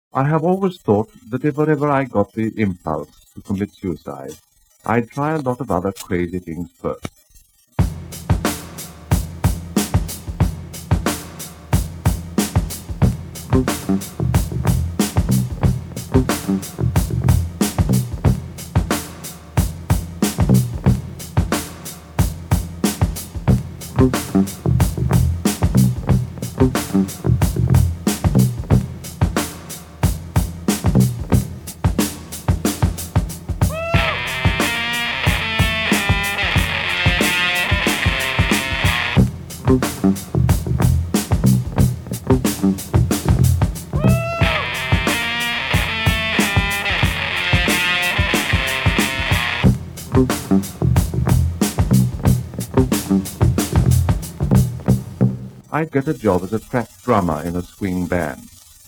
I have always thought that if ever I got the impulse to commit suicide, I'd try a lot of other crazy things first. I'd get a job as a track drummer in a swing band.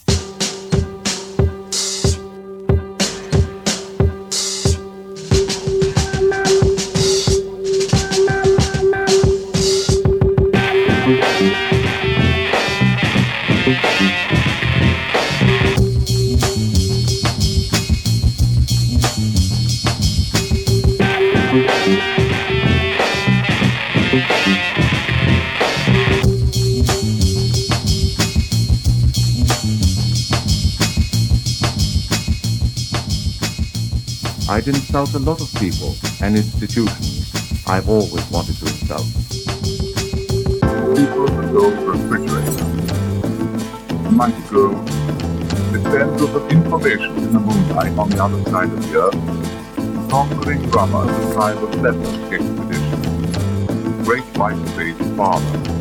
I'd insult a lot of people and institutions I've always wanted to insult. People who go to refrigerator. Mighty girl. The sense of information in the moonlight on the other side of the earth. Conquering drummer of the tribe of Leopard expedition. Great white space father.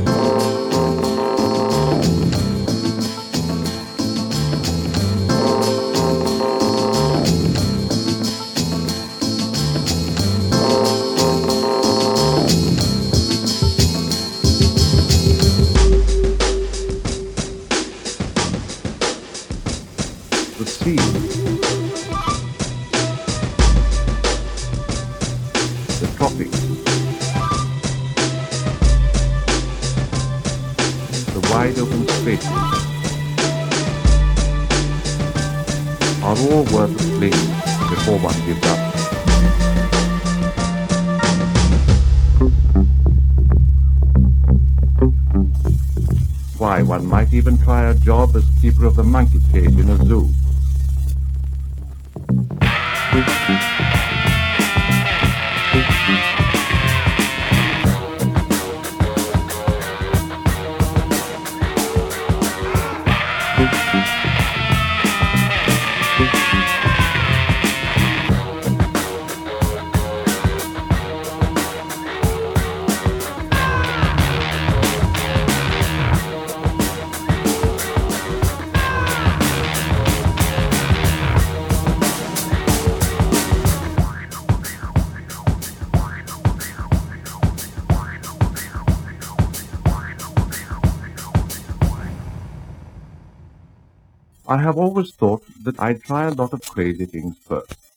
The sea, the tropics, the wide open spaces are all worth a fling before one gives up. Why, one might even try a job as keeper of the monkey cage in a zoo. I have always thought that I'd try a lot of crazy things first.